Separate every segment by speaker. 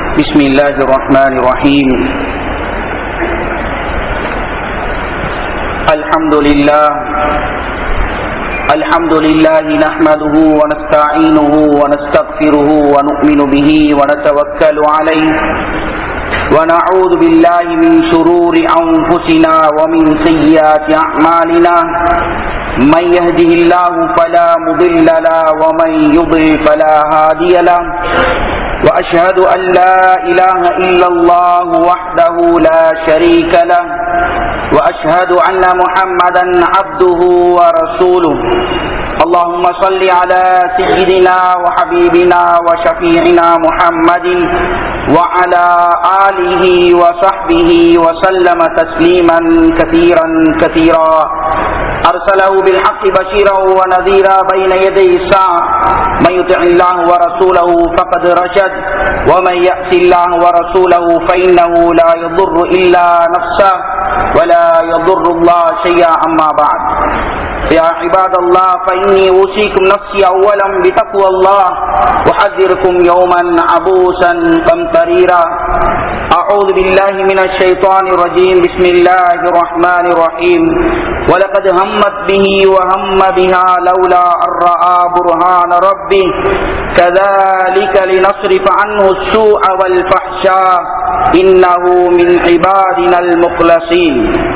Speaker 1: بسم الله الرحمن الرحيم الحمد لله نحمده ونستعينه ونستغفره ونؤمن به ونتوكل عليه ونعوذ بالله من شرور أنفسنا ومن سيئات أعمالنا من يهده الله فلا مضل له ومن يضلل فلا هادي له وأشهد أن لا إله إلا الله وحده لا شريك له وأشهد أن محمدا عبده ورسوله اللهم صل على سيدنا وحبيبنا وشفيعنا محمد وعلى آله وصحبه وسلم تسليما كثيرا كثيرا أرسله بالحق بشيرا ونذيرا بين يدي الساعة من يطع الله ورسوله فقد رشد ومن يعص الله ورسوله فإنه لا يضر إلا نفسه ولا يضر الله شيئا أما بعد يا عباد الله فإني أوصيكم نفسي أولا بتقوى الله أحذركم يوما عبوسا قمطريرا أعوذ بالله من الشيطان الرجيم بسم الله الرحمن الرحيم ولقد همت به وهم بها لولا أن رأى برهان ربه كذلك لنصرف عنه السوء والفحشاء إنه من عبادنا المخلصين.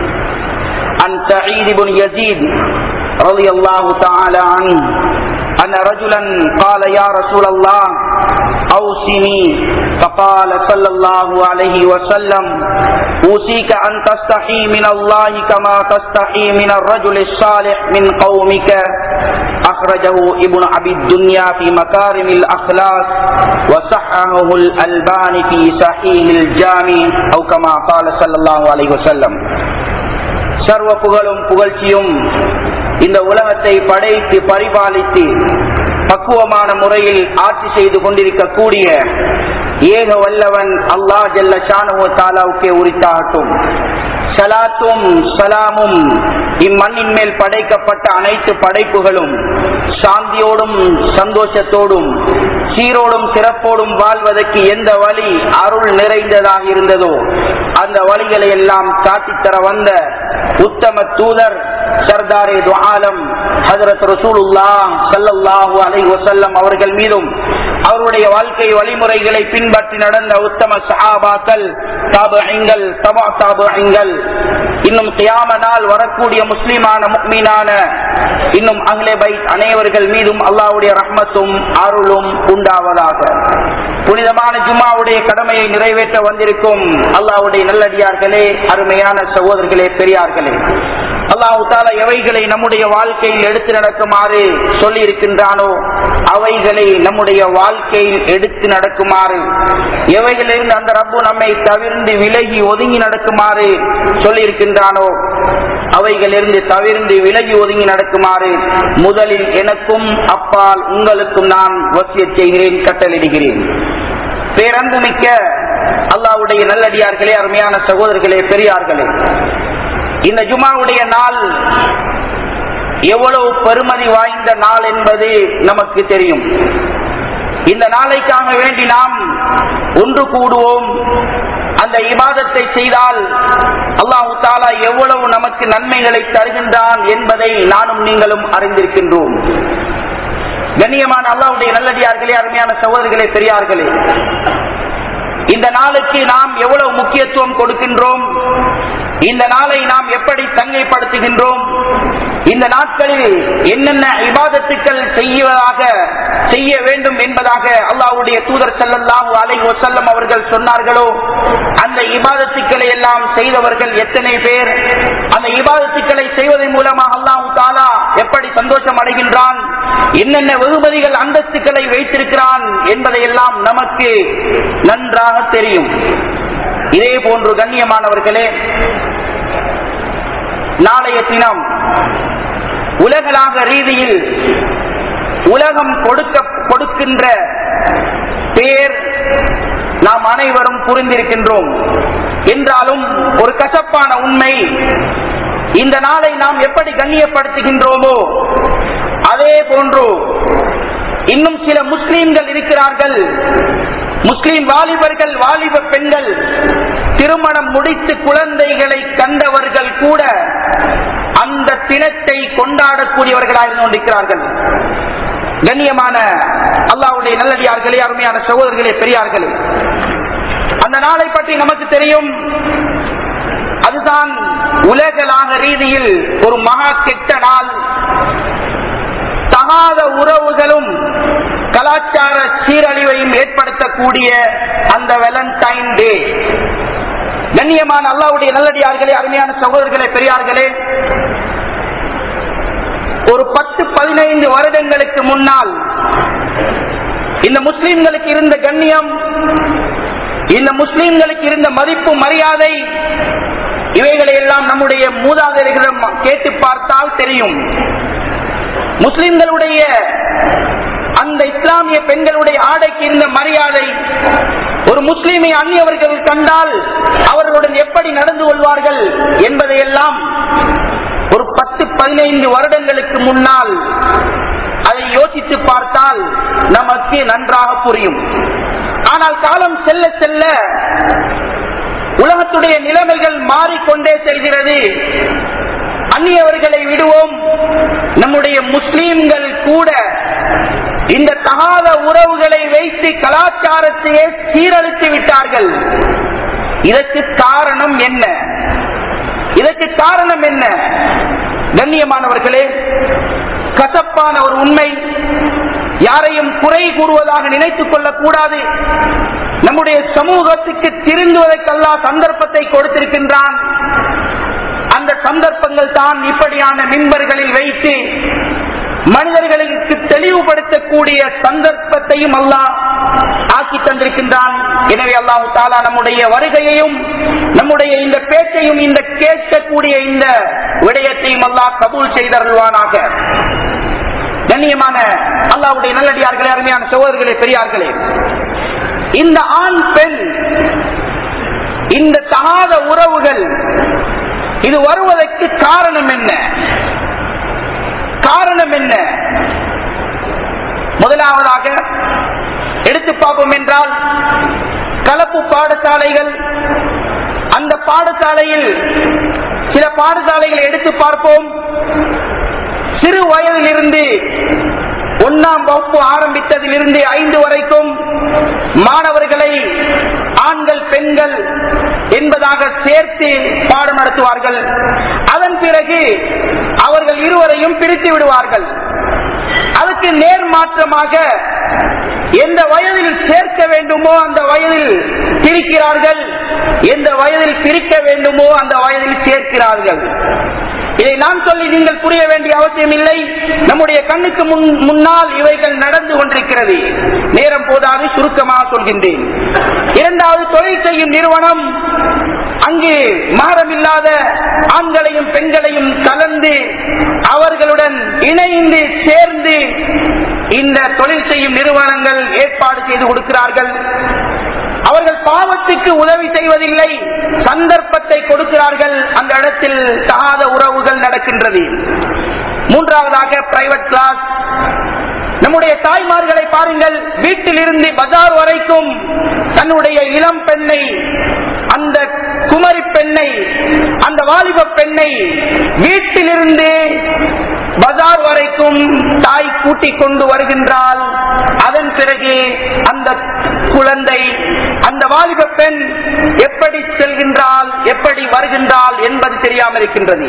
Speaker 1: عن سعيد بن يزيد رضي الله تعالى عنه أن رجلا قال يا رسول الله أوصني فقال صلى الله عليه وسلم أوصيك أن تستحي من الله كما تستحي من الرجل الصالح من قومك. أخرجه ابن أبي الدنيا في مكارم الأخلاق وصححه الألباني في صحيح الجامع أو كما قال صلى الله عليه وسلم. சர்வ புகழும் புகழ்ச்சியும் இந்த உலகத்தை படைத்து பரிபாலித்து பக்குவமான முறையில் ஆட்சி செய்து கொண்டிருக்கக்கூடிய ஏக வல்லவன் அல்லாஹ் ஜல்ல ஷானஹு தஆலாவுக்கே உரித்தாகட்டும். ஸலாத்தும் ஸலாமும் இம்மண்ணின் மேல் படைக்கப்பட்ட அனைத்து படைப்புகளும் சாந்தியோடும் சந்தோஷத்தோடும் சீரோடும் சிறப்போடும் வாழ்வதற்கு எந்த வழி அருள் நிறைந்ததாக இருந்ததோ அந்த வழிகளை எல்லாம் காட்டித்தர வந்த உத்தம தூதர் சர்தாரே து ஆலம் ஹஜ்ரத் ரசூலுல்லாஹ் ஸல்லல்லாஹு அலைஹி வஸல்லம் அவர்கள் மீதும் அவருடைய வாழ்க்கை வழிமுறைகளை பின்பற்றி நடந்த உத்தம சஹாபாக்கள், தாபிஈன்கள், தபா தாபிஈன்கள், இன்னும் கியாம நாள் வரக்கூடிய முஸ்லிமான முஃமினான இன்னும் அஹ்லே பைத் அனைவர்கள் மீதும் அல்லாஹ்வுடைய ரஹ்மத்தும் அருளும் உண்டாவதாக. புனிதமான ஜும்மாவுடைய கடமையை நிறைவேற்ற வந்திருக்கும் அல்லாஹ்வுடைய நல்லடியார்களே, அருமையான சகோதரர்களே, பெரியார்களே, அல்லாஹ் தஆலா எவைகளை நம்முடைய வாழ்க்கையில் எடுத்து நடக்குமாறு சொல்லி இருக்கின்றானோ அவைகளை நம்முடைய வாழ்க்கையில் எடுத்து நடக்குமாறு, எவைகளிலிருந்து அந்த ரப்பு நம்மை தவிர்ந்து விலகி ஒதுங்கி நடக்குமாறு சொல்லி இருக்கின்றானோ அவைகளிலிருந்து தவிர்ந்து விலகி ஒதுங்கி நடக்குமாறு முதலில் எனக்கும் அப்பால் உங்களுக்கும் நான் வசியத் செய்கிறேன், கட்டளையிடுகிறேன். பேரன்புமிக்க அல்லாஹ்வுடைய நல்லடியார்களே, அருமையான சகோதரர்களே, பெரியார்களே, இந்த ஜுமாவுடைய நாள் எவ்வளவு பெருமதி வாய்ந்த நாள் என்பது நமக்கு தெரியும். இந்த நாளைக்காக வேண்டி நாம் ஒன்று கூடுவோம். அந்த இபாதத்தை செய்தால் அல்லாஹ் தஆலா எவ்வளவு நமக்கு நன்மைகளை தருகின்றான் என்பதை நானும் நீங்களும் அறிந்திருக்கின்றோம். கண்ணியமான அல்லாஹ்வுடைய நல்லடியார்களே, அருமையான சகோதரர்களே, பெரியார்களே, இந்த நாளுக்கு நாம் எவ்வளவு முக்கியத்துவம் கொடுக்கின்றோம், இந்த நாளை நாம் எப்படி தங்கைப்படுத்துகின்றோம், இந்த நாட்களில் என்னென்ன இபாதத்துக்கள் செய்ய வேண்டும் என்பதாக அல்லாஹ்வுடைய தூதர் ஸல்லல்லாஹு அலைஹி வஸல்லம் அவர்கள் சொன்னார்களோ அந்த இபாதத்துக்களை எல்லாம் செய்தவர்கள் எத்தனை பேர், அந்த இபாதத்துக்களை செய்வதன் மூலமாக அல்லாஹ் தஆலா எப்படி சந்தோஷம் அடைகின்றான், என்னென்ன வெகுமதிகள் அந்தஸ்துக்களை வைத்திருக்கிறான் என்பதையெல்லாம் நமக்கு நன்றாக தெரியும். இதே போன்று கண்ணியமானவர்களே, நாளைய தினம் உலகளாக ரீதியில் உலகம் கொடுக்கின்ற பேர் நாம் அனைவரும் புரிந்திருக்கின்றோம். என்றாலும் ஒரு கசப்பான உண்மை, இந்த நாளை நாம் எப்படி கண்ணியப்படுத்துகின்றோமோ அதே போன்று இன்னும் சில முஸ்லிம்கள் இருக்கிறார்கள், முஸ்லிம் வாலிபர்கள், வாலிப பெண்கள், திருமணம் முடித்து குழந்தைகளை கண்டவர்கள் கூட அந்த தினத்தை கொண்டாடக்கூடியவர்களாக இருந்து கொண்டிருக்கிறார்கள். கண்ணியமான அல்லாஹ்வுடைய நல்லடியார்களே, அருமையான சகோதரர்களே, பெரியார்களே, அந்த நாளை பற்றி நமக்கு தெரியும். அதுதான் உலகளாக ரீதியில் ஒரு மகா கெட்ட நாள். தகாத உறவுகளும் கலாச்சார சீரழிவையும் ஏற்படுத்தக்கூடிய அந்த வேலண்டைன் டே. கண்ணியமான அல்லாஹ்வுடைய நல்லடியார்களே, அருமையான சகோதரர்களே, பெரியார்களே, ஒரு 10-15 வருடங்களுக்கு முன்னால் இந்த முஸ்லிம்களுக்கு இருந்த கண்ணியம், இந்த முஸ்லிம்களுக்கு இருந்த மதிப்பு, மரியாதை, இவைகளை எல்லாம் நம்முடைய மூதாதையர்களிடம் கேட்டு பார்த்தால் தெரியும். முஸ்லிம்களுடைய அந்த இஸ்லாமிய பெண்களுடைய ஆடைக்கு இருந்த மரியாதை, ஒரு முஸ்லிமை அந்நியவர்கள் கண்டால் அவர்களுடன் எப்படி நடந்து கொள்வார்கள் என்பதையெல்லாம் ஒரு 10-15 வருடங்களுக்கு முன்னால் அதை யோசித்து பார்த்தால் நமக்கு நன்றாக புரியும். ஆனால் காலம் செல்ல செல்ல உலகத்துடைய நிலைமைகள் மாறிக்கொண்டே செல்கிறது. அந்நியவர்களை விடுவோம், நம்முடைய முஸ்லிம்கள் கூட இந்த தகாத உறவுகளை வைத்து கலாச்சாரத்தையே சீரழித்து விட்டார்கள். இதற்கு காரணம் என்ன? இதற்கு காரணம் என்ன? கண்ணியமானவர்களே, கசப்பான ஒரு உண்மை, யாரையும் குறை கூறுவதாக நினைத்துக் கொள்ளக் கூடாது. நம்முடைய சமூகத்துக்கு திருந்துவதற்கு அல்லாஹ் சந்தர்ப்பத்தை கொடுத்திருக்கின்றான். அந்த சந்தர்ப்பங்கள் தான் இப்படியான மிம்பர்களில் வைத்து மனிதர்களுக்கு தெளிவுபடுத்தக்கூடிய சந்தர்ப்பத்தையும் அல்லாஹ் ஆக்கி தந்திருக்கின்றான். எனவே அல்லாஹ் தஆலா நம்முடைய வருகையையும் நம்முடைய இந்த பேச்சையும் இந்த கேட்கக்கூடிய இந்த விடயத்தையும் அல்லாஹ் கபூல் செய்தருள்வானாக. கண்ணியமான அல்லாஹ்வுடைய நல்லடியார்களே, அருமையான சகோதரர்களே, பெரியார்களே, இந்த ஆண் பெண், இந்த தகாத உறவுகள் இது வருவதற்கு காரணம் என்ன? காரணம் என்ன? முதலாவதாக எடுத்து பார்ப்போம் என்றால், கலப்பு பாடசாலைகள். அந்த பாடசாலையில் சில பாடசாலைகளை எடுத்து பார்ப்போம். சிறு வயதிலிருந்து 1ஆம் வகுப்பு ஆரம்பித்ததிலிருந்து 5 வரைக்கும் மாணவர்களை ஆண்கள், பெண்கள் என்பதாக சேர்த்து பாடம் நடத்துவார்கள். அதன் பிறகு அவர்கள் இருவரையும் பிரித்து விடுவார்கள். அதுக்கு நேர்மாற்றமாக எந்த வயதில் சேர்க்க வேண்டுமோ அந்த வயதில் பிரிக்கிறார்கள், எந்த வயதில் பிரிக்க வேண்டுமோ அந்த வயதில் சேர்க்கிறார்கள். இதை நான் சொல்லி நீங்கள் புரிய வேண்டிய அவசியம் இல்லை. நம்முடைய கண்ணுக்கு முன்னால் இவைகள் நடந்து கொண்டிருக்கிறது. நேரம் போதாது, சுருக்கமாக சொல்கின்றேன். இரண்டாவது, தொழில் செய்யும் நிறுவனம். அங்கு மாறமில்லாத ஆண்களையும் பெண்களையும் கலந்து அவர்களுடன் இணைந்து சேர்ந்து இந்த தொழில் செய்யும் நிறுவனங்கள் ஏற்பாடு செய்து கொடுக்கிறார்கள். அவர்கள் பாவத்துக்கு உதவி செய்வதில்லை, சந்தர்ப்பத்தை கொடுக்கிறார்கள். அந்த இடத்தில் தகாத உறவுகள் நடக்கின்றது. மூன்றாவதாக பிரைவேட் கிளாஸ். நம்முடைய தாய்மார்களை பாருங்கள், வீட்டிலிருந்து பஜார் வரைக்கும் தன்னுடைய இளம் பெண்ணை, அந்த குமரி பெண்ணை, அந்த வாலிப பெண்ணை வீட்டிலிருந்து பஜார் வரைக்கும் தாய் கூட்டிக் கொண்டு வருகின்றாள். அதன் பிறகு அந்த குழந்தை, அந்த வாலிப பெண் எப்படி செல்கின்றாள், எப்படி வருகின்றாள் என்பது தெரியாமல் இருக்கின்றது.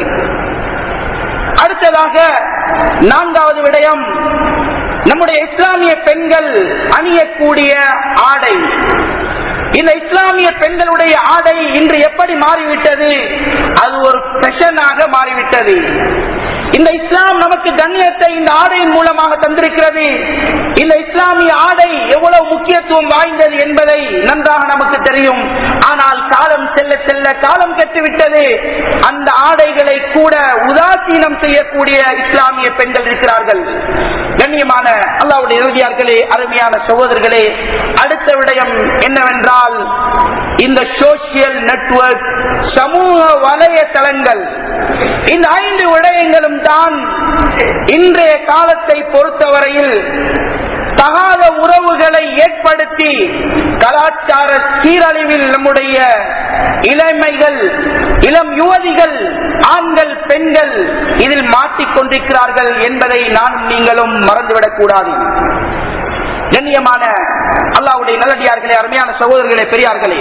Speaker 1: அடுத்ததாக 4வது விடயம், நம்முடைய இஸ்லாமிய பெண்கள் அணியக்கூடிய ஆடை. இந்த இஸ்லாமிய பெண்களுடைய ஆடை இன்று எப்படி மாறிவிட்டது? அது ஒரு ஃபேஷனாக மாறிவிட்டது. இந்த இஸ்லாம் நமக்கு கண்ணியத்தை இந்த ஆடையின் மூலமாக தந்திருக்கிறது. இந்த இஸ்லாமிய ஆடை எவ்வளவு முக்கியத்துவம் வாய்ந்தது என்பதை நன்றாக நமக்கு தெரியும். ஆனால் காலம் செல்ல செல்ல காலம் கெட்டுவிட்டது. அந்த ஆடைகளை கூட உதாசீனம் செய்யக்கூடிய இஸ்லாமிய பெண்கள் இருக்கிறார்கள். கண்ணியமான அல்லாஹ்வுடைய நல்லடியார்களே, அருமையான சகோதரர்களே, அடுத்த விடயம் என்னவென்றால், இந்த சோசியல் நெட்வொர்க், சமூக வலைதளங்கள். இந்த 5 விடயங்களும் தான் இன்றைய காலத்தை பொறுத்தவரையில் தகாத உறவுகளை ஏற்படுத்தி கலாச்சார சீரழிவில் நம்முடைய இளமைகள், இளம் யுவதிகள், ஆண்கள், பெண்கள் இதில் மாட்டிக்கொண்டிருக்கிறார்கள் என்பதை நான் நீங்களும் மறந்துவிடக் கூடாது. கண்ணியமான அல்லாஹ்வுடைய நல்லடியார்களே, அருமையான சகோதரர்களே, பெரியார்களே,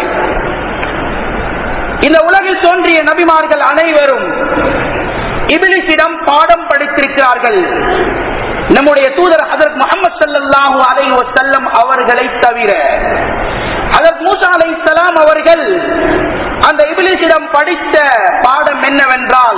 Speaker 1: இந்த உலகில் தோன்றிய நபிமார்கள் அனைவரும் இப்லீஸிடம் பாடம் படித்திருக்கிறார்கள். நம்முடைய தூதர் ஹஜ்ரத் முஹம்மது ஸல்லல்லாஹு அலைஹி வஸல்லம் அவர்களை தவிர ஹஜ்ரத் மூஸா அலைஹிஸ்ஸலாம் அவர்கள் அந்த இப்லீஸிடம் படித்த பாடம் என்னவென்றால்,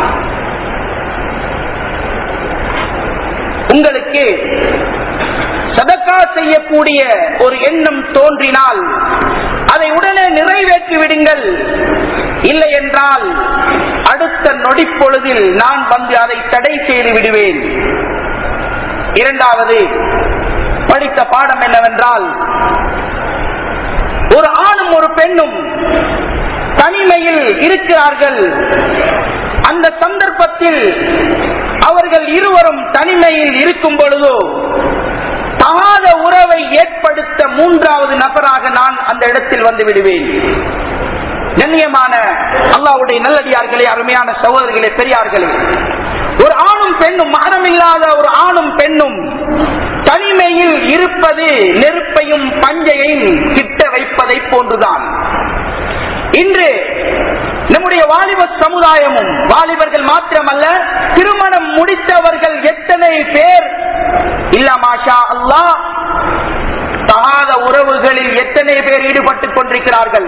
Speaker 1: உங்களுக்கு சதக்கா செய்யக்கூடிய ஒரு எண்ணம் தோன்றினால் அதை உடனே நிறைவேற்றி விடுங்கள், இல்லை என்றால் அடுத்த நொடிப்பொழுதில் நான் வந்து அதை தடை செய்து விடுவேன். இரண்டாவது படித்த பாடம் என்னவென்றால், ஒரு ஆணும் ஒரு பெண்ணும் தனிமையில் இருக்கிறார்கள். அந்த சந்தர்ப்பத்தில் அவர்கள் இருவரும் தனிமையில் இருக்கும் பொழுதோ தகாத உறவை ஏற்படுத்த மூன்றாவது நபராக நான் அந்த இடத்தில் வந்து விடுவேன். கண்ணியமான அல்லாஹ்வுடைய நல்லடியார்களே, அருமையான சகோதரர்களே, பெரியார்களே, ஒரு ஆணும் பெண்ணும், மகரமில்லாத ஒரு ஆணும் பெண்ணும் தனிமையில் இருப்பது நெருப்பையும் பஞ்சையும் கிட்ட வைப்பதை போன்றுதான். இன்று நம்முடைய வாலிப சமுதாயமும், வாலிபர்கள் மாத்திரமல்ல, திருமணம் முடித்தவர்கள் எத்தனை பேர் இல்ல மாஷா அல்லாஹ் தகாத உறவுகளில் எத்தனை பேர் ஈடுபட்டுக் கொண்டிருக்கிறார்கள்.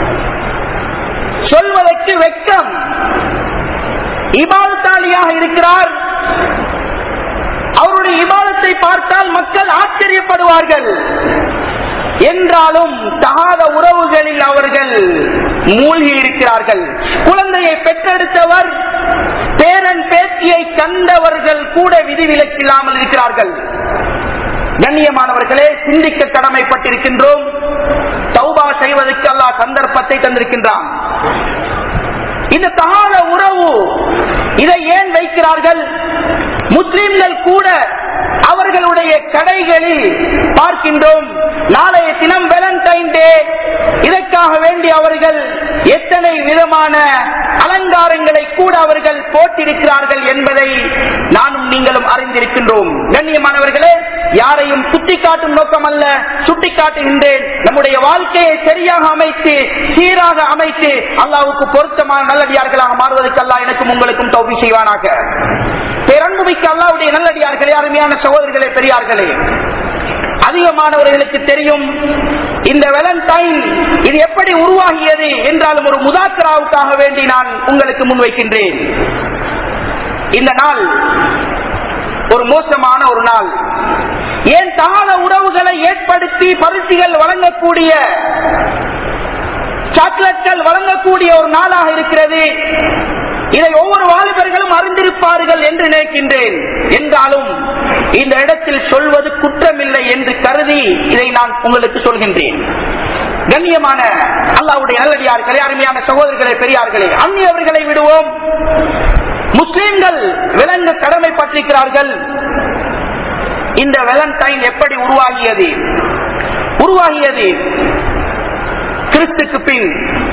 Speaker 1: சொல்வதற்கு வெட்கம். இபாதத்தாலியாக இருக்கிறார், அவருடைய இபாதத்தை பார்த்தால் மக்கள் ஆச்சரியப்படுவார்கள். என்றாலும் தகாத உறவுகளில் அவர்கள் மூழ்கி இருக்கிறார்கள். குழந்தையை பெற்றெடுத்தவர், பேரன் பேத்தியை கண்டவர்கள் கூட விதிவிலக்கில்லாமல் இருக்கிறார்கள். கண்ணியமானவர்களே, சிந்திக்க கடமைப்பட்டிருக்கின்றோம். தௌபா செய்வதற்கு அல்லாஹ் சந்தர்ப்பத்தை தந்திருக்கின்றான். இந்த தகாத உறவு இதை ஏன் வைக்கிறார்கள்? முஸ்லிம்கள் கூட அவர்களுடைய கடைகளில் பார்க்கின்றோம், நாளைய தினம் வேலண்டைன் டே, இதற்காக வேண்டி அவர்கள் எத்தனை விதமான அலங்காரங்களை கூட அவர்கள் போட்டிருக்கிறார்கள் என்பதை நானும் நீங்களும் அறிந்திருக்கின்றோம். கண்ணியமானவர்களே, யாரையும் சுட்டிக்காட்டும் நோக்கம் அல்ல, சுட்டிக்காட்டுகின்றேன். நம்முடைய வாழ்க்கையை சரியாக அமைத்து, சீராக அமைத்து, அல்லாஹ்வுக்கு பொருத்தமான நல்லடியார்களாக மாறுவதற்கு அல்லாஹ் எனக்கும் உங்களுக்கும் தௌஃபீக் செய்வானாக. பேரன்புமிக்க அல்லாஹ்வுடைய நல்லடியார்களே, அருமையான சகோதரர்களே, பெரியார்களே, அதிகமானவர்களுக்கு தெரியும் இந்த வேலண்டைன் இது எப்படி உருவாகியது என்றாலும் ஒரு முதாக்கராவுக்காக வேண்டி நான் உங்களுக்கு முன்வைக்கின்றேன். இந்த நாள் ஒரு மோசமான ஒரு நாள். ஏன் தகாத உறவுகளை ஏற்படுத்தி பரிசுகள் வழங்கக்கூடிய, சாக்லேட்கள் வழங்கக்கூடிய ஒரு நாளாக இருக்கிறது. இதை ஒவ்வொரு வாலிபர்களும் அறிந்திருப்பார்கள் என்று நினைக்கின்றேன். என்றாலும் இந்த இடத்தில் சொல்வது குற்றமில்லை என்று கருதி இதை நான் உங்களுக்கு சொல்கின்றேன். கண்ணியமான அல்லாஹ்வுடைய நல்லடியார்களே, அருமையான சகோதரர்களே, பெரியார்களே, அந்நியவர்களை விடுவோம். முஸ்லிம்கள் விளங்க கடமைப்பட்டிருக்கிறார்கள். இந்த வேலண்டைன் எப்படி உருவாகியது? கிறிஸ்துக்கு பின்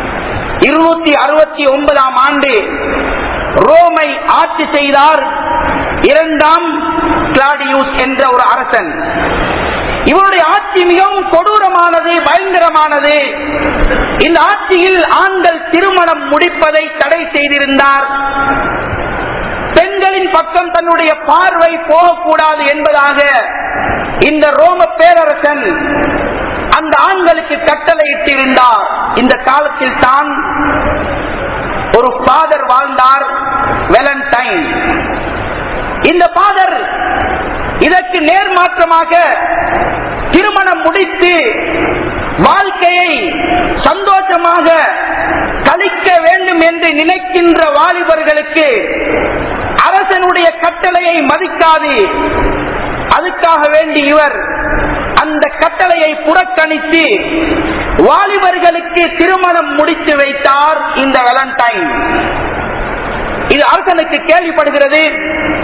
Speaker 1: 269ஆம் ஆண்டு ரோமை ஆட்சி செய்தார் இரண்டாம் கிளாடியூஸ் என்ற ஒரு அரசன். இவருடைய ஆட்சி மிகவும் கொடூரமானது, பயங்கரமானது. இந்த ஆட்சியில் ஆண்கள் திருமணம் முடிப்பதை தடை செய்திருந்தார். பெண்களின் பக்கம் தன்னுடைய பார்வை போகக்கூடாது என்பதாக இந்த ரோம பேரரசன் அந்த ஆண்களுக்கு கட்டளையிட்டிருந்தார். இந்த காலத்தில் தான் ஒரு ஃபாதர் வாழ்ந்தார், வேலண்டைன். இந்த ஃபாதர் இதற்கு நேர்மாற்றமாக திருமணம் முடித்து வாழ்க்கையை சந்தோஷமாக கழிக்க வேண்டும் என்று நினைக்கின்ற வாலிபர்களுக்கு அரசனுடைய கட்டளையை மதிக்காது. அதுக்காக வேண்டி இவர் அந்த கட்டளையை புறக்கணித்து வாலிபர்களுக்கு திருமணம் முடித்து வைத்தார் இந்த வேலண்டைன். இது அரசனுக்கு கேள்விப்படுகிறது.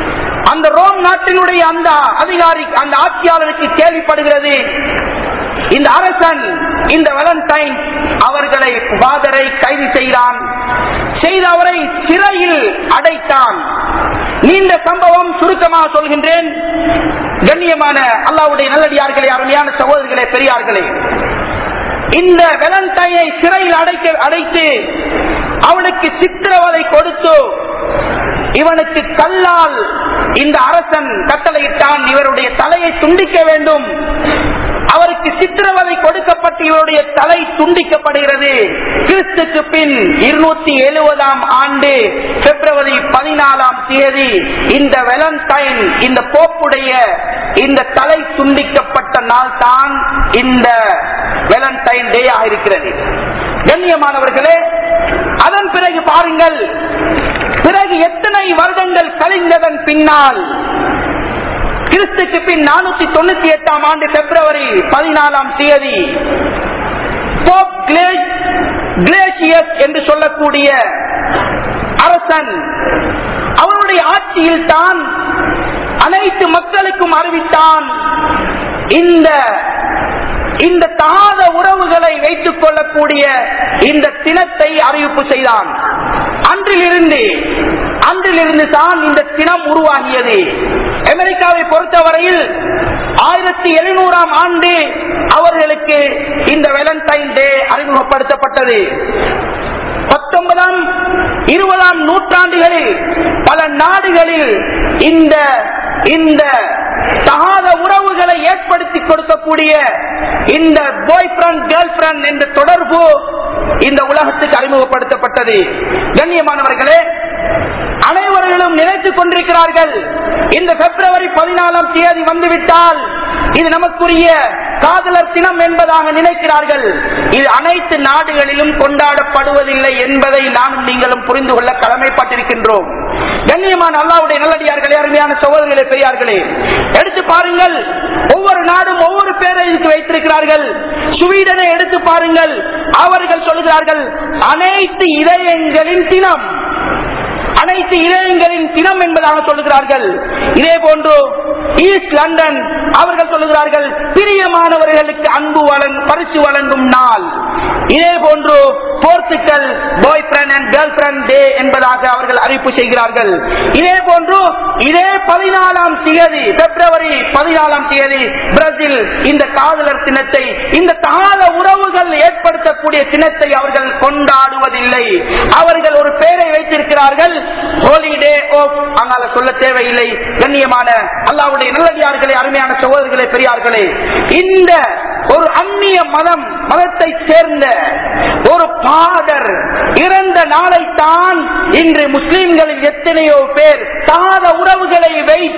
Speaker 1: அந்த ரோம் நாட்டினுடைய அந்த அதிகாரி, அந்த ஆட்சியாளருக்கு கேள்விப்படுகிறது, இந்த அரசன் இந்த வேலண்டைன் அவர்களை ஃபாதரை கைது செய்தான், செய்து அவரை சிறையில் அடைத்தான். நீண்ட சம்பவம் சுருக்கமாக சொல்கின்றேன். கண்ணியமான அல்லாஹ்வுடைய நல்லடியார்களே, அருமையான சகோதரர்களே, பெரியார்களே, இந்த வேலண்டைனை சிறையில் அடைத்து அவனுக்கு சித்திரவதை கொடுத்து இவனுக்கு கல்லால் இந்த அரசன் கட்டளையிட்டான், இவருடைய தலையை துண்டிக்க வேண்டும். அவருக்கு சித்திரவதை கொடுக்கப்பட்டு இவருடைய தலை துண்டிக்கப்படுகிறது. கிறிஸ்துக்கு பின் 270 ஆண்டு பிப்ரவரி 14 இந்த வேலண்டைன், இந்த போப்புடைய இந்த தலை துண்டிக்கப்பட்ட நாள் தான் இந்த வேலண்டைன் டே ஆக இருக்கிறது. கண்ணியமானவர்களே, அதன் பிறகு பாருங்கள், பிறகு எத்தனை வருடங்கள் கழிந்ததன் பின்னால் கிறிஸ்துக்கு பின் 498 ஆண்டு பிப்ரவரி 14 போப் கிளேசியஸ் என்று சொல்லக்கூடிய அரசன் அவருடைய ஆட்சியில் தான் அனைத்து மக்களுக்கும் அறிவித்தான், இந்த தகாத உறவுகளை வைத்துக் கொள்ளக்கூடிய இந்த தினத்தை அறிவிப்பு செய்தான். அன்றிலிருந்து தான் இந்த தினம் உருவாகியது. அமெரிக்காவை பொறுத்தவரையில் 1700 ஆண்டு அவர்களுக்கு இந்த வேலண்டைன் டே அறிமுகப்படுத்தப்பட்டது. 19ஆம் 20ஆம் நூற்றாண்டுகளில் பல நாடுகளில் இந்த தகாத உறவுகளை ஏற்படுத்தி கொடுக்கக்கூடிய இந்த பாய் ஃப்ரெண்ட் கேர்ள் ஃப்ரெண்ட் என்ற தொடர்பு இந்த உலகத்துக்கு அறிமுகப்படுத்தப்பட்டது. கண்ணியமானவர்களே, அனைவர்களும் நினைத்துக் கொண்டிருக்கிறார்கள், இந்த பிப்ரவரி 14 வந்துவிட்டால் இது நமக்குரிய காதலர் தினம் என்பதாக நினைக்கிறார்கள். இது அனைத்து நாடுகளிலும் கொண்டாடப்படுவதில்லை என்பதை நானும் நீங்களும் புரிந்து கொள்ள கடமைப்பட்டிருக்கின்றோம். கண்ணியமான அல்லாஹ்வுடைய நல்லடியார்களே, அருமையான சகோதரர்களே, பெரியார்களே, எடுத்து பாருங்கள், ஒவ்வொரு நாடும் ஒவ்வொரு பேரை வைத்திருக்கிறார்கள். ஸ்வீடனை எடுத்து பாருங்கள், அவர்கள் சொல்கிறார்கள் அனைத்து இதயங்களின் தினம், அனைத்து இதயங்களின் தினம் என்பதாக சொல்லுகிறார்கள். இதே போன்று ஈஸ்ட் லண்டன் அவர்கள் சொல்லுகிறார்கள் பிரியமானவர்களுக்கு அன்பு பரிசு வழங்கும் நாள். இதே போன்று Portugal boy friend and girl friend day என்பதாக அவர்கள் அறிவிப்பு செய்கிறார்கள். இதே போன்று இதே 14 பிப்ரவரி 14 பிரேசில் இந்த காதலர் தினத்தை, இந்த தகாத உறவுகள் ஏற்படுத்தக்கூடிய தினத்தை அவர்கள் கொண்டாடுவதில்லை. அவர்கள் ஒரு பெயரை வைத்திருக்கிறார்கள், ஹாலிடே ஆஃப். ஆனால் சொல்ல தேவையில்லை. கண்ணியமான அல்லாஹ்வுடைய நல்லடியார்களே, அருமையான சகோதரர்களே, பெரியார்களே, இந்த ஒரு அந்நிய மதத்தை சேர்ந்த ஒரு பாடர் இறந்த நாளைத்தான் இன்று முஸ்லிம்களில் எத்தனையோ பேர் தகாத உறவுகளை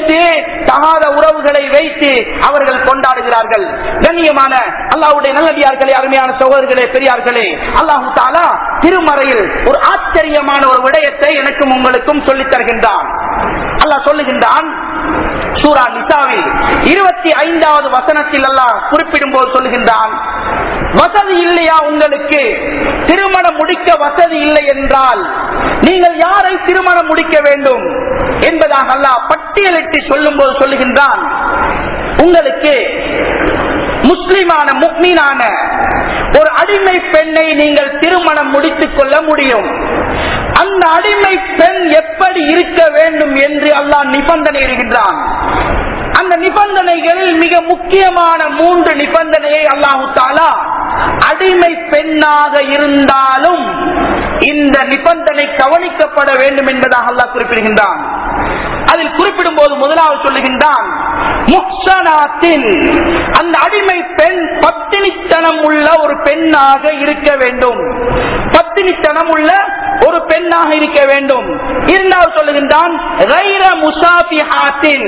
Speaker 1: வைத்து அவர்கள் கொண்டாடுகிறார்கள். கண்ணியமான அல்லாஹ்வுடைய நல்லடியார்களே, அருமையான சகோதரர்களே, பெரியார்களே, அல்லாஹ் தஆலா திருமறையில் ஒரு ஆச்சரியமான ஒரு விடயத்தை எனக்கும் உங்களுக்கும் சொல்லித் தருகின்றான். அல்லாஹ் சொல்லுகின்றான், சூரா நிசாவில் 25வது வசனத்தில் அல்லாஹ் குறிப்பிடும் போது சொல்லுகின்றான், வசதி இல்லையா உங்களுக்கு, திருமணம் முடிக்க வசதி இல்லை என்றால் நீங்கள் யாரை திருமணம் முடிக்க வேண்டும் என்பதாக அல்லாஹ் பட்டியலிட்டு சொல்லும் போது சொல்லுகின்றான், உங்களுக்கு முஸ்லிமான முஃமினான ஒரு அடிமை பெண்ணை நீங்கள் திருமணம் முடித்துக் கொள்ள முடியும். அந்த அடிமை பெண் எப்படி இருக்க வேண்டும் என்று அல்லாஹ் நிபந்தனை இடுகின்றான். அந்த நிபந்தனைகளில் மிக முக்கியமான 3 நிபந்தனையை அல்லாஹ் தஆலா அடிமை பெண்ணாக இருந்தாலும் இந்த நிபந்தனை கவனிக்கப்பட வேண்டும் என்பதாக அல்லாஹ் குறிப்பிடுகின்றான். அதில் குறிப்பிடும் போது முதலாவது சொல்லுகின்றான், முஹ்சனாத்தின், அந்த அடிமை பெண் பத்தினித்தனம் உள்ள ஒரு பெண்ணாக இருக்க வேண்டும். பத்தினித்தனம் உள்ள ஒரு பெண்ணாக இருக்க வேண்டும். இரண்டாவது சொல்லுகின்றான், கைர முசாபிஹாத்தின்,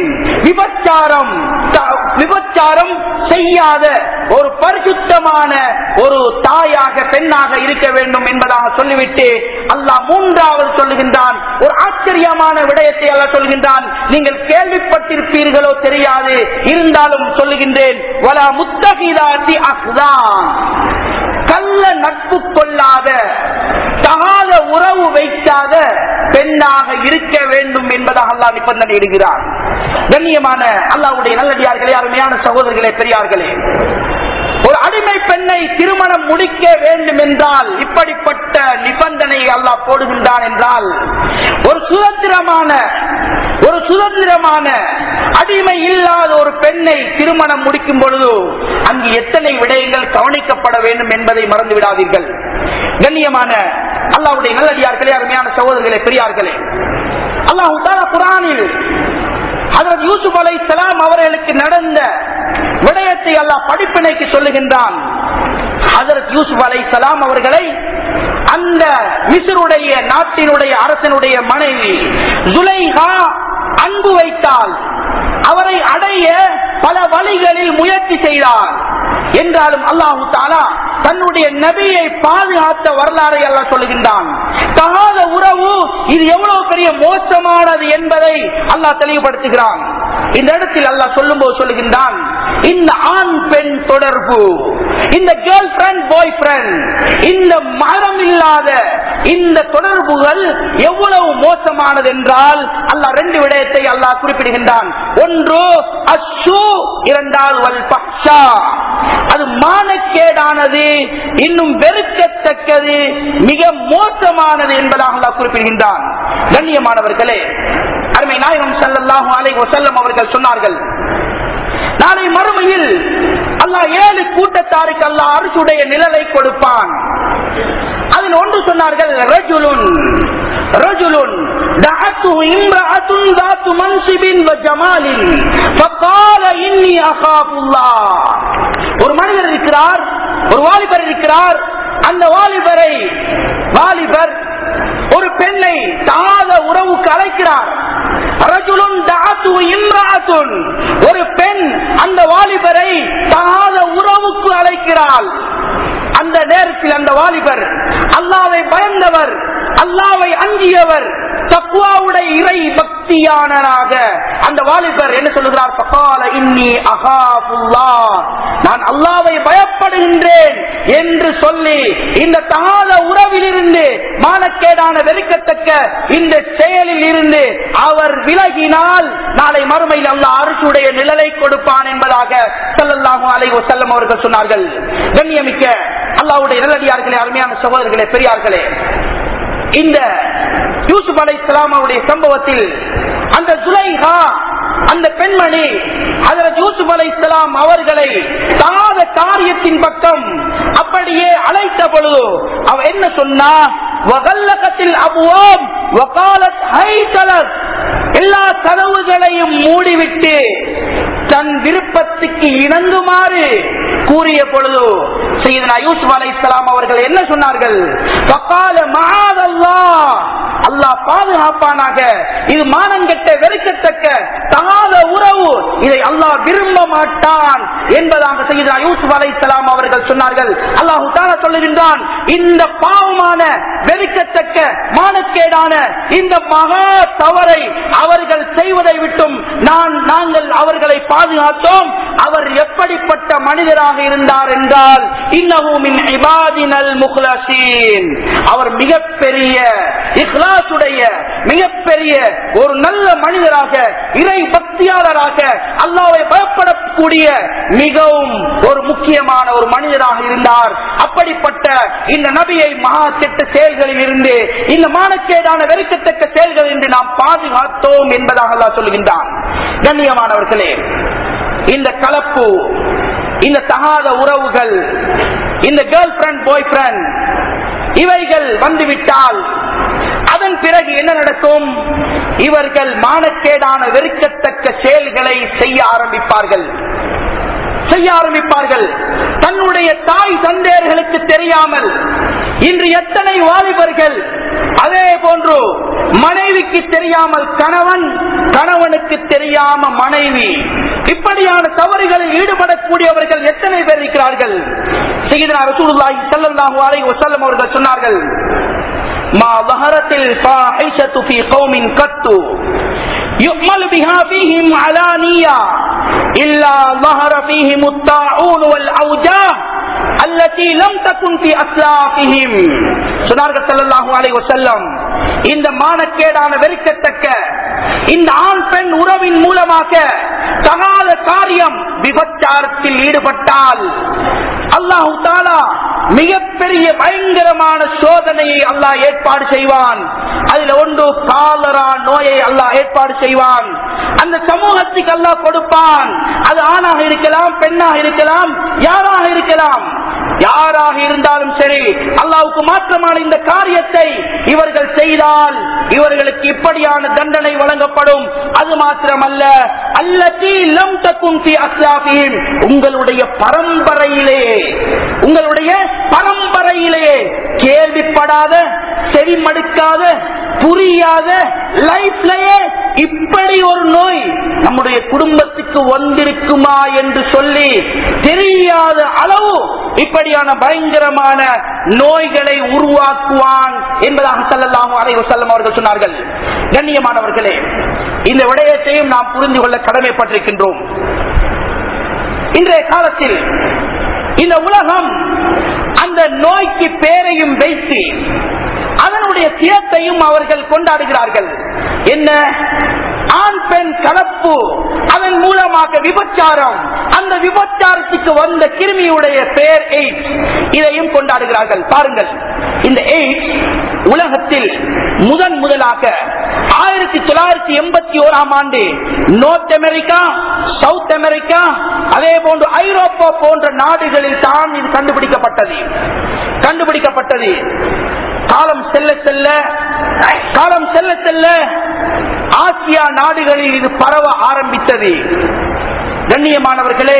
Speaker 1: விபச்சாரம் செய்யாத ஒரு பரிசுத்தமான ஒரு தாயாக பெண்ணாக இருக்க வேண்டும் என்பதாக சொல்லிவிட்டு அல்லாஹ் மூன்றாவது சொல்லுகின்றான், ஒரு ஆச்சரியமான விடயத்தை அல்லாஹ் சொல்கின்றான். நீங்கள் கேள்விப்பட்டிருப்பீர்களோ தெரியாது, இருந்தாலும் சொல்லுகின்றேன், வலா முத்தகிதாத்தி அஹ்தான், கள்ள நட்பு கொள்ளாத, தகாத உறவு வைக்காத பெண்ணாக இருக்க வேண்டும் என்பதாக அல்லாஹ் நிபந்தனை இடுகிறார். கண்ணியமான அல்லாஹ்வுடைய நல்லடியார்களே, அருமையான சகோதரர்களே, பெரியார்களே, ஒரு அடிமை பெண்ணை திருமணம் முடிக்க வேண்டும் என்றால் இப்படிப்பட்ட நிபந்தனை அல்லாஹ் போடுகின்றான் என்றால், ஒரு சுதந்திரமான அடிமை இல்லாத ஒரு பெண்ணை திருமணம் முடிக்கும் பொழுது அங்கு எத்தனை விடயங்கள் கவனிக்கப்பட வேண்டும் என்பதை மறந்து விடாதீர்கள். கண்ணியமான அல்லாஹ்வுடைய நல்லடியார்களே, அருமையான சகோதரர்களே, பெரியார்களே, அல்லாஹ் தஆலா குர்ஆனில் ஹஜ்ரத் யூசுப் அலைஹிஸ்ஸலாம் அவர்களுக்கு நடந்த விடயத்தை அல்லாஹ் படிப்பினைக்கு சொல்லுகின்றான். ஹஜ்ரத் யூசுப் அலைஹிஸ்ஸலாம் அவர்களை அந்த மிஸ்ருடைய நாட்டினுடைய அரசனுடைய மனைவி ஜுலைஹா அன்பு வைத்தால் அவரை அடைய பல வழிகளில் முயற்சி செய்தார். என்றாலும் அல்லாஹு தஆலா தன்னுடைய நபியை பாதுகாத்த வரலாறை அல்லாஹ் சொல்லுகின்றான். தகாத உறவு இது எவ்வளவு பெரிய மோசமானது என்பதை அல்லாஹ் தெளிவுபடுத்துகிறான். இந்த இடத்தில் அல்லாஹ் சொல்லும்போது சொல்லுகின்றான், இந்த ஆண் பெண் தொடர்பு, இந்த கேர்ள் ஃபிரண்ட் பாய் ஃபிரண்ட், இந்த மரம் இல்லாத இந்த தொடர்புகள் எவ்வளவு மோசமானது என்றால் அல்லாஹ் ரெண்டு விடயத்தை அல்லாஹ் குறிப்பிடுகின்றான். ஒன்று அஷ்ஷு, இரண்டாவது வல் ஃபஹ்ஷா. அது மானக்கேடானது, இன்னும் வெறுக்கத்தக்கது, மிக மோசமானது என்பதாக அல்லாஹ் குறிப்பிடுகின்றான். கண்ணியமானவர்களே, அருமை நாயகம் ஸல்லல்லாஹு அலைஹி வஸல்லம் அவர்கள் சொன்னார்கள், நாளை மறுமையில் அல்லாஹ் 7 கூட்டத்தாருக்கு அல்லாஹ் அர்ஷுடைய நிழலை கொடுப்பான். அதில் ஒன்று சொன்னார்கள், ரஜுலுன் دعته امرأة ذات منصب وجمال فقال إني أخاف الله. ஒரு மனிதர் இருக்கிறார், ஒரு வாலிபர் இருக்கிறார். அந்த வாலிபர் ஒரு பெண்ணை தாத உறவுக்கு அழைக்கிறார். ரஜுலுன் دعته امرأة, ஒரு பெண் அந்த வாலிபரை தாத உறவுக்கு அழைக்கிறாள். அந்த நேரத்தில் அந்த வாலிபர் அல்லாஹ்வை பயந்தவர், அல்லாஹ்வை அஞ்சியவர், தக்வாவுடைய இறை பக்தியானராக அந்த வாலிபர் என்ன சொல்லுகிறார்? ஃபகால இன்னி அகாஃபுல்லாஹ், நான் அல்லாஹ்வை பயப்படுகின்றேன் என்று சொல்லி இந்த தகாத உறவிலிருந்து, மானக்கேடான வெறுக்கத்தக்க இந்த செயலில் இருந்து அவர் விலகினால் நாளை மறுமையில் அல்லாஹ் அர்ஷுடைய நிழலை கொடுப்பான் என்பதாக ஸல்லல்லாஹு அலைஹி வஸல்லம் அவர்கள் சொன்னார்கள். கண்ணியமிக்க அல்லாஹ்வுடைய நல்லடியார்களே, அருமையான சகோதரர்களே, பெரியார்களே, இந்த யூசுப் அலைஹிஸ்ஸலாம் அவருடைய சம்பவத்தில் அந்த ஜுலைஹா அந்த பெண்மணி ஹஜ்ரத் யூசுப் அலைஹிஸ்ஸலாம் அவர்களை தாத காரியத்தின் பக்கம் அப்படியே அழைத்த பொழுது அவ என்ன சொன்னா? வகல்லகத்தில் அபுவாப் வகாலத் ஹைதலத், எல்லா கதவுகளையும் மூடிவிட்டு தன் விருப்பத்துக்கு இணங்குமாறு கூறிய பொழுது சையதுனா யூசுப் அலைஹிஸ்ஸலாம் அவர்கள் என்ன சொன்னார்கள்? வகால மஆதல்லாஹ், அல்லாஹ் பாதுகாப்பானாக, இது மானங்கெட்ட வெறுக்கத்தக்க தகாத உறவு, இதை அல்லாஹ் விரும்ப மாட்டான் என்பதாக சையதுனா யூசுப் அலைஹிஸ்ஸலாம் அவர்கள் சொன்னார்கள். அல்லாஹ் தஆலா சொல்லுகின்றான், இந்த பாவமான வெறுக்கத்தக்க மானக்கேடான இந்த மகா தவறை அவர்கள் செய்வதை விட்டும் நாங்கள் அவர்களை பாதுகாத்தோம். அவர் எப்படிப்பட்ட மனிதராக இருந்தார் என்றால், இன்னஹு மின் இபாதினல் முக்லஸீன், அவர் மிகப்பெரிய இக்லாசுடைய மிகப்பெரிய ஒரு நல்ல மனிதராக, இறை பக்தியாளராக, அல்லாஹ்வை பயப்படக்கூடிய மிகவும் ஒரு முக்கியமான ஒரு மனிதராக இருந்தார். அப்படிப்பட்ட இந்த நபியை மகா கெட்ட செயல்களில் இருந்து, இந்த மானக்கேடான வெறுக்கத்தக்க செயல்களில் இருந்து நாம் பாதுகாத்தோம் என்பதாக அல்லாஹ் சொல்லுகின்றான். கண்ணியமானவர்களே, இந்த கலப்பு, இந்த தகாத உறவுகள், இந்த கேர்ள் ஃபிரண்ட் பாய் ஃபிரண்ட் இவைகள் வந்துவிட்டால் அதன் பிறகு என்ன நடக்கும்? இவர்கள் மானக்கேடான வெறுக்கத்தக்க செயல்களை செய்ய ஆரம்பிப்பார்கள். தன்னுடைய தாய் தந்தையர்களுக்கு தெரியாமல் இன்று எத்தனை வாலிபர்கள், அதே போன்று மனைவிக்கு தெரியாமல் கணவன், கணவனுக்கு தெரியாம மனைவி, இப்படியான தவறுகளில் ஈடுபடக்கூடியவர்கள் எத்தனை பேர் இருக்கிறார்கள்? சய்யிதுனா ரசூலுல்லாஹி ஸல்லல்லாஹு அலைஹி வஸல்லம் அவர்கள் சொன்னார்கள், மா ظهرتல் فاحشة في قوم قط يعمل بها فيهم علانية إلا ظهر فيهم الطاعون والأوجاع التي لم تكن في أسلافهم. சொன்னார்கள் ஸல்லல்லாஹு அலைஹி வஸல்லம், இந்த மானக்கேடான வெறுக்கத்தக்க இந்த ஆண் பெண் உறவின் மூலமாக தகாத காரியம் விபச்சாரத்தில் ஈடுபட்டால் அல்லாஹ் தஆலா மிகப்பெரிய பயங்கரமான சோதனையை அல்லாஹ் ஏற்பாடு செய்வான். அதில் ஒன்று காலரா நோயை அல்லாஹ் ஏற்பாடு செய்வான். அந்த சமூகத்துக்கு அல்லாஹ் கொடுப்பான். அது ஆணாக இருக்கலாம், பெண்ணாக இருக்கலாம், யாராக இருக்கலாம். யாராக இருந்தாலும் சரி, அல்லாஹ்வுக்கு மாற்றமான இந்த காரியத்தை இவர்கள் செய்தால் இவர்களுக்கு இப்படியான தண்டனை வழங்கப்படும். அது மாத்திரமல்ல, அல்லதி லம் தகுன் ஃபீ அஸ்லாஃபிஹிம், உங்களுடைய பரம்பரையிலே கேள்விப்படாத, செவிமடுக்காத, புரியாத, லைஃப்லயே இப்படி ஒரு நோய் நம்முடைய குடும்பத்துக்கு வந்திருக்குமா என்று சொல்லி தெரியாத அளவு இப்படியான பயங்கரமான நோய்களை உருவாக்குவான் என்பதாக ஸல்லல்லாஹு அலைஹி வஸல்லம் அவர்கள் சொன்னார்கள். கண்ணியமானவர்களே, இந்த விடயத்தையும் நாம் புரிந்து கொள்ள கடமைப்பட்டிருக்கின்றோம். இன்றைய காலத்தில் இந்த உலகம் அந்த நோய்க்கு பேரையும் வைத்து அதனுடைய சியத்தையும் அவர்கள் கொண்டாடுகிறார்கள். என்ன? ஆண் பெண் கலப்பு, அதன் மூலமாக விபச்சாரம், அந்த விபச்சாரத்துக்கு வந்த கிருமியுடைய பெயர் எய்ட்ஸ், இதையும் கொண்டாடுகிறார்கள். பாருங்கள், இந்த எய்ட்ஸ் உலகத்தில் முதலாக 1981 ஆண்டு நார்த் அமெரிக்கா, சவுத் அமெரிக்கா, அதே போன்று ஐரோப்பா போன்ற நாடுகளில் தான் இது கண்டுபிடிக்கப்பட்டது. காலம் செல்ல செல்ல ஆசியா நாடுகளில் இது பரவ ஆரம்பித்தது. கண்ணியமானவர்களே,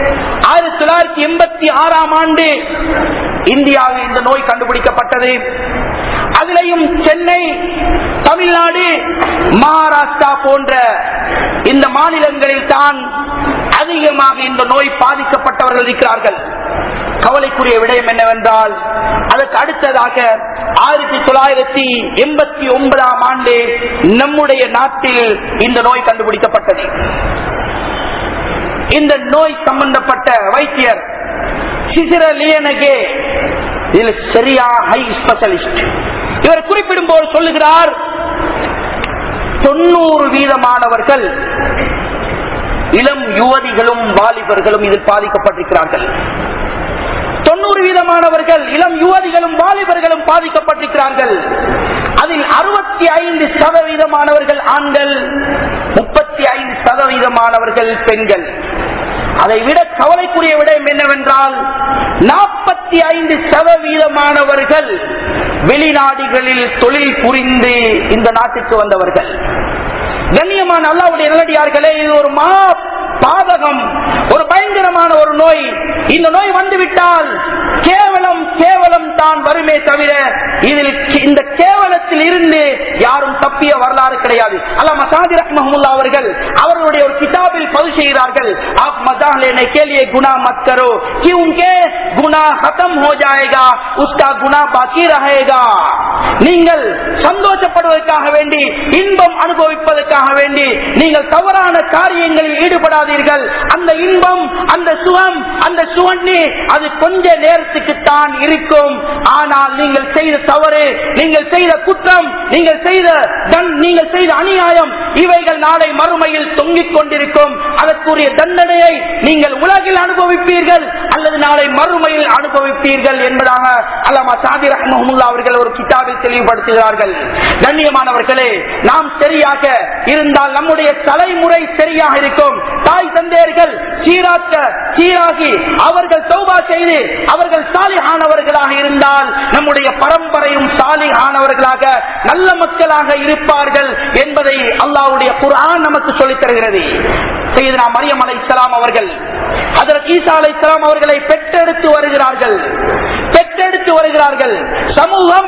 Speaker 1: 1986 ஆண்டு இந்தியாவில் இந்த நோய் கண்டுபிடிக்கப்பட்டது. அதிலையும் சென்னை, தமிழ்நாடு, மகாராஷ்டிரா போன்ற இந்த மாநிலங்களில் தான் அதிகமாக இந்த நோய் பாதிக்கப்பட்டவர்கள் இருக்கிறார்கள். கவலைக்குரிய விடயம் என்னவென்றால், அதற்கு அடுத்ததாக 1989 ஆண்டு நம்முடைய நாட்டில் இந்த நோய் கண்டுபிடிக்கப்பட்டது. இந்த நோய் சம்பந்தப்பட்ட வைத்தியர் சிசிர லியனகே, இதில் சரியா ஹை ஸ்பெஷலிஸ்ட், இவர் குறிப்பிடும் போது சொல்லுகிறார், 90% இளம் யுவதிகளும் வாலிபர்களும் இதில் பாதிக்கப்பட்டிருக்கிறார்கள். 90% இளம் யுவதிகளும் வாலிபர்களும் பாதிக்கப்பட்டிருக்கிறார்கள். அதில் 65% ஆண்கள், 35% பெண்கள். அதை விட கவலைக்குரிய விடயம் என்னவென்றால், 45% வெளிநாடுகளில் தொழில் புரிந்து இந்த நாட்டுக்கு வந்தவர்கள். கண்ணியமான அல்லாஹ்வுடைய நல்லடியார்களே, இது ஒரு பாதகம், ஒரு பயங்கரமான ஒரு நோய். இந்த நோய் வந்துவிட்டால் கேவலம் தான் வருமே தவிர இதில் இந்த கேவலத்தில் இருந்து யாரும் தப்பிய வரலாறு கிடையாது. அல்லாமா சாதி ரஹ்மத்துல்லாஹி அவர்கள் அவர்களுடைய ஒரு கிதாபில் பதிவு செய்கிறார்கள், आप मजाक लेने के लिए गुनाह मत करो क्योंकि गुनाह खत्म हो जाएगा उसका गुनाह बाकी रहेगा. நீங்கள் சந்தோஷப்படுவதற்காக வேண்டி, இன்பம் அனுபவிப்பதற்காக வேண்டி நீங்கள் தவறான காரியங்களில் ஈடுபடாதீர்கள். அந்த இன்பம், அந்த சுகம், அந்த சுவண்ணி அது கொஞ்ச நேரத்துக்கு தான் இருக்கும். ஆனால் நீங்கள் செய்த தவறு, நீங்கள் செய்த குற்றம், நீங்கள் செய்த அநியாயம், இவைகள் நாளை மறுமையில் தொங்கிக் கொண்டிருக்கும். அதற்குரிய தண்டனையை நீங்கள் உலகில் அனுபவிப்பீர்கள் அல்லது நாளை மறுமையில் அனுபவிப்பீர்கள் என்பதாக அல்லாமா சாதி ரஹ்மத்துல்லாஹி அவர்கள் ஒரு கிதாபில் தெளிவுபடுத்துகிறார்கள். கண்ணியமானவர்களே, நாம் சரியாக இருந்தால் நம்முடைய தலைமுறை சரியாக இருக்கும். தாய் தந்தையர்கள் சீராகி அவர்கள் தௌபா செய்து அவர்கள் சாலிஹானவர்களாக இருந்தால் நம்முடைய பரம்பரையும் சாலிஹானவர்களாக நல்ல மக்களாக இருப்பார்கள் என்பதை அல்லாஹ்வுடைய குர்ஆன் நமக்கு சொல்லித் தருகிறது. சையதுனா மரியம் அலைஹிஸ்ஸலாம் அவர்கள் ஹஜ்ரத் ஈசா அலைஹிஸ்ஸலாம் அவர்களை பெற்றெடுத்து வருகிறார்கள். சமூகம்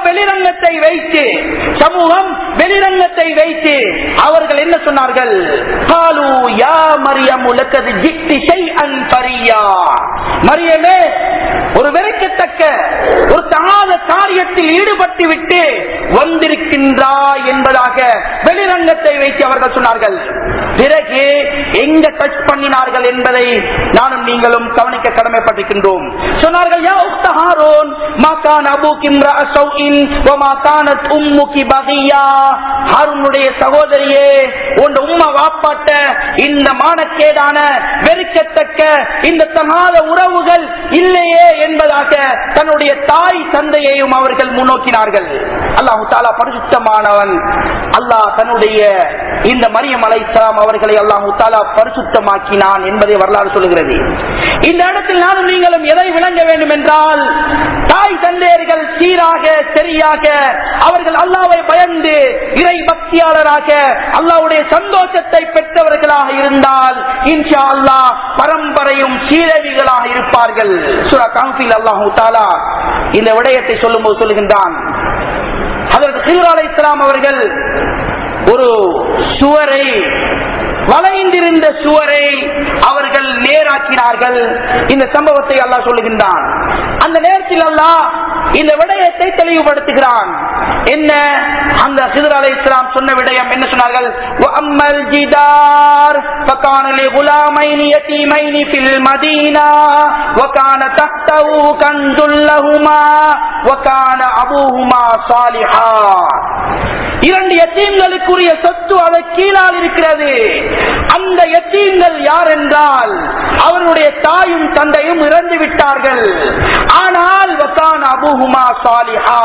Speaker 1: வெளிரங்கத்தை வைத்து அவர்கள் என்ன சொன்னார்கள்? காலு யா மரியம் லக்கத் ஜித்தி ஷைஅன் ஃபரியா, மரியமே ஒரு வெறுக்கத்தக்க ஒரு தகாத காரியத்தில் ஈடுபட்டு விட்டு வந்திருக்கின்றாய் என்பதாக வெளிரங்கத்தை வைத்து அவர்கள் சொன்னார்கள். பிறகு எங்க டச் பண்ணினார்கள் என்பதை நானும் நீங்களும் கவனிக்க கடமைப்பட்டிருக்கின்றோம். சொன்னார்கள், யா உக்த ஹாரூன் மா கான அபூகி இம்ரஅ ஸௌஇன் வமா கானத் உம்முகி பகியா. ஹாரூனுடைய சகோதரியே, உன் உம்மா வாப்பாட்ட இந்த மானக்கேடான வெறுக்கத்தக்க இந்த தகாத உறவுகள் இல்லையே என்பதாக தன்னுடைய தாய் தந்தையையும் அவர்கள் முன்னோக்கினார்கள். அல்லாஹு தஆலா பரிசுத்தமானவன். அல்லாஹ் தன்னுடைய இந்த மரியம் அலைஹிஸ்ஸலாம் அவர்களை அல்லாஹு தஆலா பரிசுத்தமாக்கினான் என்பதை வரலாறு சொல்கிறது. இந்த இடத்தில் நானும் நீங்களும் எதை விளங்க வேண்டும் என்றால், தாய் தந்தையர்கள் சீராக சரியாக அவர்கள் அல்லாஹ்வை பயந்து இறை பக்தியாளராக அல்லாஹ்வுடைய சந்தோஷத்தை பெற்றவர்களாக இருந்தால் இன்ஷா அல்லாஹ் பரம்பரையும் சீரழிகளாக இருப்பார்கள். சூரா கஹ்ஃபில் அல்லாஹு தஆலா இந்த விடயத்தை சொல்லும்போது சொல்லுகின்றான், ஹஜ்ரத் ஹிஜ்ர் அலைஹிஸ்ஸலாம் அவர்கள் ஒரு சுவரை, வளைந்திருந்த சுவரை அவர்கள் நேராக்கினார்கள். இந்த சம்பவத்தை அல்லாஹ் சொல்லுகின்றான். அந்த நேரத்தில் அல்லாஹ் இந்த விடயத்தை தெளிவுபடுத்துகிறான். என்ன அந்த ஹிஜ்ர் அலைஹிஸ்ஸலாம் சொன்ன விடயம் என்ன சொன்னார்கள்? வஅம்மல் ஜிதார் ஃபகான லிகுலாமைனி யதீமைனி ஃபில் மதீனா வகான தஹ்தஹு கன்துல் லஹுமா வகான அபூஹுமா சாலிஹா. இரண்டு யத்தீம்களுக்குரிய சொத்து அதை கீழால் இருக்கிறது. அந்த யத்தீம்கள் யார் என்றால் அவருடைய தாயும் தந்தையும் இறந்து விட்டார்கள். ஆனால் வகான அபூஹுமா சாலிஹா,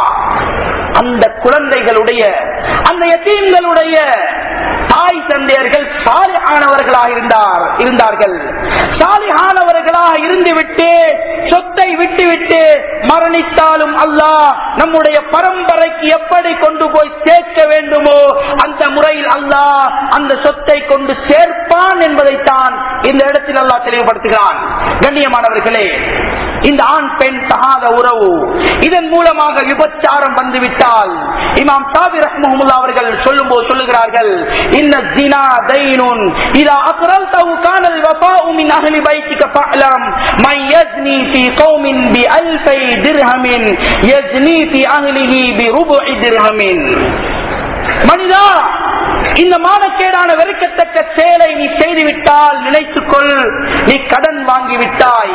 Speaker 1: அந்த குழந்தைகளுடைய அந்த யத்தீம்களுடைய தாய் தந்தையர்கள் சாலிஹானவர்களாக இருந்தார்கள். சாலிஹானவர்களாக இருந்துவிட்டு சொத்தை விட்டுவிட்டு மரணித்தாலும் அல்லாஹ் நம்முடைய பரம்பரைக்கு எப்படி கொண்டு போய் சேர்க்க வேண்டுமோ அந்த முறையில் அல்லாஹ் அந்த சொத்தை கொண்டு சேர்ப்பான் என்பதைத்தான் இந்த இடத்தில் அல்லாஹ் தெளிவுபடுத்துகிறான். கண்ணியமானவர்களே, இந்த ஆண் பெண் தகாத உறவு, இதன் மூலமாக விபச்சாரம் வந்துவிட்டால் இமாம் ஷாஃபி ரஹ்மஹுல்லாஹ் அவர்கள் சொல்லும்போது சொல்லுகிறார்கள், இன்ன ஸினா தைனுன் இதா அக்ரல்தஹு கானல் வஃபாஉ மின் அஹ்லி பைத்திக ஃபஅலம் மன் யஸ்னி ஃபீ கௌமின் பி அல்ஃபை திர்ஹமின் யஸ்னி ஃபீ அஹ்லிஹி பி ருபுஇ திர்ஹமின். மனிதா, இந்த மானக்கேடான வெறுக்கத்தக்க செயலை நீ செய்துவிட்டால் நினைத்துக்கொள், நீ கடன் வாங்கிவிட்டாய்.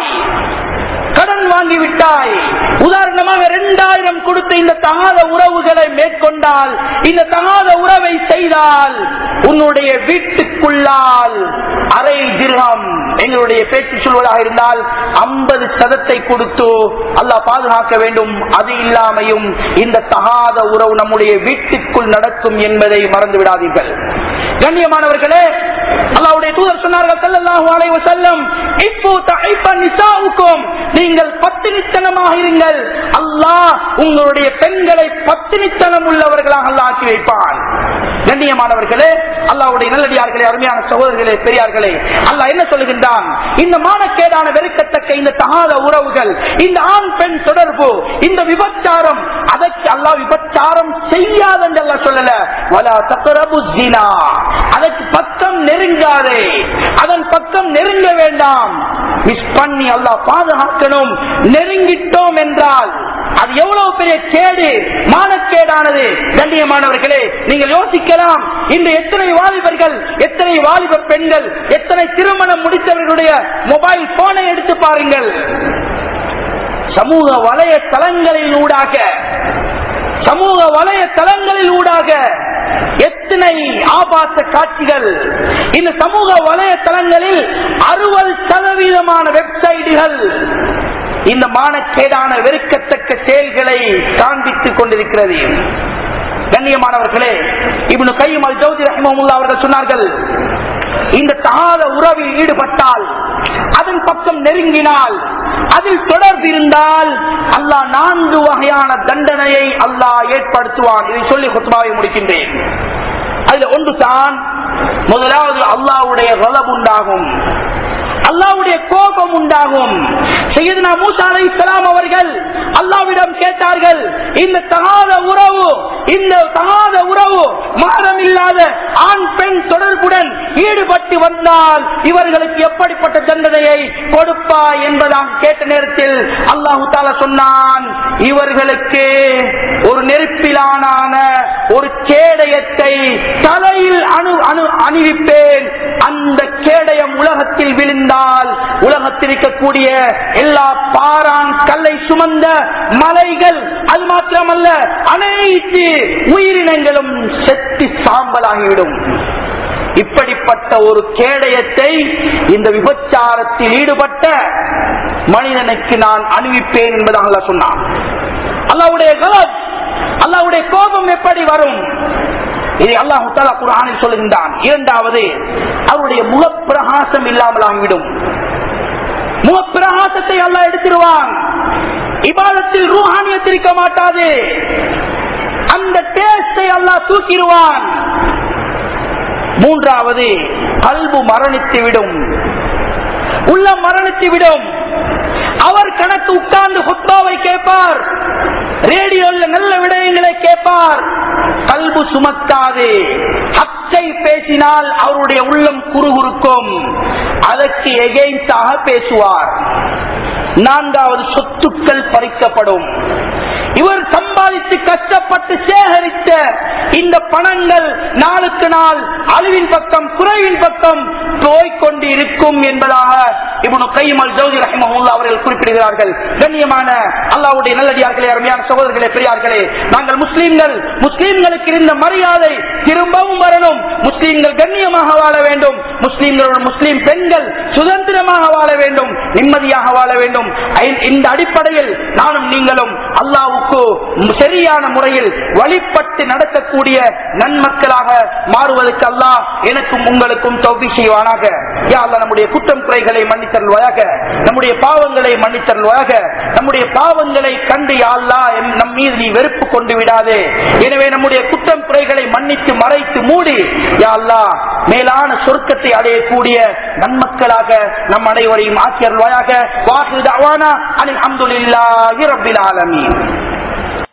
Speaker 1: உதாரணமாக 2000 கொடுத்து இந்த தகாத உறவுகளை மேற்கொண்டால், இந்த தகாத உறவை செய்தால் உன்னுடைய வீட்டுக்குள்ளால் அரை திர்ஹம், எங்களுடைய பேச்சு சொல்வதாக இருந்தால் 50% கொடுத்து அல்லாஹ் பாதுகாக்க வேண்டும். அது இல்லாமையும் இந்த தகாத உறவு நம்முடைய வீட்டுக்குள் நடக்கும் என்பதை மறந்து விடாதீர்கள். கண்ணியமானவர்களே, அல்லாஹ்வுடைய தூதர் சொன்னார்கள் ஸல்லல்லாஹு அலைஹி வஸல்லம், இஃபு தஹிப நிசாஉக்கும், நீங்கள் பத்தினித்தனமாக இருங்கள், அல்லாஹ் உங்களுடைய பெண்களை பத்தினித்தனம் உள்ளவர்களாக அல்லாஹ் ஆக்கி வைப்பான். கண்ணியமானவர்களே, அல்லாஹ்வுடைய நல்லடியார்களே, அருமையான சகோதரர்களே, பெரியார்களே, அல்லாஹ் என்ன சொல்லுகின்றான்? இந்த மானக்கேடான வெறுக்கத்தக்க இந்த தகாத உறவுகள், இந்த ஆண் பெண் தொடர்பு, இந்த விபச்சாரம், அதற்கு அல்லாஹ் விபச்சாரம் செய்யாத என்று அல்லாஹ் சொல்லல, வலா தக்ரபு ஸினா, அதற்கு பக்கம் நெருங்காதே, அதன் பக்கம் நெருங்க வேண்டாம். மிஸ் பண்ணி அல்லாஹ் பாதுகாக்கணும். நெருங்கிட்டோம் என்றால் அது எவ்வளவு பெரிய கேடு, மானக்கேடானது. கண்ணியமானவர்களே, நீங்கள் யோசிக்கலாம், இன்று எத்தனை வாலிபர்கள், எத்தனை வாலிப பெண்கள், எத்தனை திருமணம் முடித்தவர்களுடைய மொபைல் போனை எடுத்து பாருங்கள். சமூக வலைத்தளங்களில் ஊடாக எத்தனை ஆபாச காட்சிகள். இந்த சமூக வலைத்தளங்களில் 60% வெப்சைட்டுகள் இந்த மானக்கேடான வெறுக்கத்தக்க செயல்களை காண்பித்துக் கொண்டிருக்கிறது. கண்ணியமானவர்களே, இப்னு கையிம் அல் ஜௌஸி ரஹ்மஹுல்லாஹ் அவர்கள் சொன்னார்கள், இந்த தகாத உறவில் ஈடுபட்டால், அதன் பக்கம் நெருங்கினால், அதில் தொடர்பு இருந்தால் அல்லாஹ் 4 வகையான தண்டனையை அல்லாஹ் ஏற்படுத்துவான். இதை சொல்லி குத்பாவை முடிக்கின்றேன். அதுல ஒன்று தான், முதலாவது அல்லாஹ்வுடைய கலப் உண்டாகும், அல்லாஹ்வுடைய கோபம் உண்டாகும். சையதுனா மூசா அலைஹிஸ்ஸலாம் அவர்கள் அல்லாஹ்விடம் கேட்டார்கள், இந்த தகாத உறவு மஹரம் இல்லாத ஆண் பெண் தொடர்புடன் ஈடுபட்டு வந்தால் இவர்களுக்கு எப்படிப்பட்ட தண்டனையை கொடுப்பாய் என்பதாக கேட்ட நேரத்தில் அல்லாஹு தஆலா சொன்னான், இவர்களுக்கு ஒரு நெருப்பிலான ஒரு கேடயத்தை தலையில் அணிவிப்பேன். அந்த கேடயம் உலகத்தில் விழுந்தால் உலகத்தில் இருக்கக்கூடிய எல்லா பாரான் கல்லை சுமந்த மலைகள், அது மாத்திரமல்ல அனைத்து உயிரினங்களும் செத்து சாம்பலாகிவிடும். இப்படிப்பட்ட ஒரு கேடயத்தை இந்த விபச்சாரத்தில் ஈடுபட்ட மனிதனுக்கு நான் அணிவிப்பேன் என்பதாக அல்லாஹ் சொன்னான். அல்லாஹ்வுடைய கலப், அல்லாஹ்வுடைய கோபம் எப்படி வரும்? இதை அல்லாஹ் தஆலா குர்ஆனில் சொல்லுகின்றான். இரண்டாவது, அவருடைய முகப்பிரகாசம் இல்லாமல் ஆகிவிடும். முகப்பிரகாசத்தை அல்லாஹ் எடுத்துருவான். இபாதத்தில் ரூஹானியத் இருக்க மாட்டாது. அந்த டேஸ்டை அல்லாஹ் தூக்கிடுவான். மூன்றாவது, கல்பு மரணித்துவிடும், உள்ளம் மரணித்துவிடும். அவர் கணக்கு உட்கார்ந்து ஹுத்பாவை கேட்பார், ரேடியோல நல்ல விடயங்களை கேட்பார், கல்பு சுமக்காது. ஹக்கை பேசினால் அவருடைய உள்ளம் குறுகுறுக்கும், அதற்கு எகெயின்ஸ்டாக பேசுவார். நான்காவது, சொத்துக்கள் பறிக்கப்படும். இவர் சம்பாதித்து கஷ்டப்பட்டு சேகரித்த இந்த பணங்கள் நாளுக்கு நாள் அழிவின் பக்கம், குறைவின் பக்கம் போய்கொண்டு இருக்கும் என்பதாக இப்னு கையிம் அல் ஜௌஸி ரஹிமஹுல்லாஹ் அவர்கள் குறிப்பிடுகிறார்கள். கண்ணியமான அல்லாஹ்வுடைய நல்லடியார்களே, அருமையான சகோதரர்களே, பெரியார்களே, நாங்கள் முஸ்லிம்களுக்கு இருந்த மரியாதை திரும்பவும் வரணும். முஸ்லிம்கள் கண்ணியமாக வாழ வேண்டும். முஸ்லிம்களோட முஸ்லிம் பெண்கள் சுதந்திரமாக வாழ வேண்டும், நிம்மதியாக வாழ வேண்டும். இந்த அடிப்படையில் நானும் நீங்களும் அல்லாஹ்வுக்கு சரியான முறையில் வழிபட்டு நடக்கக்கூடிய நன்மக்களாக மாறுவதற்கு அல்லாஹ் எனக்கும் உங்களுக்கும் தௌஃபீக் செய்வானாக. யா அல்லாஹ், நம்முடைய குற்றம் குறைகளை மன்னித்தருள்வாயாக, நம்முடைய பாவங்களை மன்னித்தருள்வாயாக. நம்முடைய பாவங்களை கண்டு யா அல்லாஹ் நம் மீது நீ வெறுப்பு கொண்டு விடாதே. எனவே நம்முடைய குற்றம் குறைகளை மன்னித்து மறைத்து மூடி யா அல்லாஹ் மேலான சொர்க்கத்தை அடையக்கூடிய நன்மக்களாக நம் அனைவரையும் ஆக்கியருள்வாயாக. வாஹிரு தஅவானா அனில் ஹம்துலில்லாஹி ரப்பில் ஆலமீன்.